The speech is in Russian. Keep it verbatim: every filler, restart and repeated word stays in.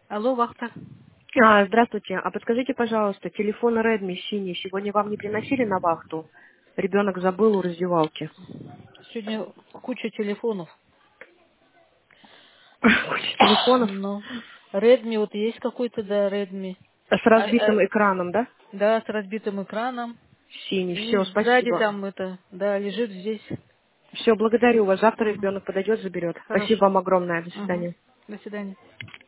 Алло, вахта. А, здравствуйте. А подскажите, пожалуйста, телефон Redmi синий сегодня вам не приносили на вахту? Ребенок забыл у раздевалки. Сегодня куча телефонов. Куча телефонов Ну, Redmi, вот есть какой-то, да, Redmi. с А, а, разбитым экраном, да? да, с разбитым экраном. Синий. И Все, сзади спасибо. там это, да, лежит здесь. Все, благодарю вас. Завтра Мгм. ребенок подойдет, заберет. Спасибо Хорошо. вам огромное. До Мгм. свидания. До свидания.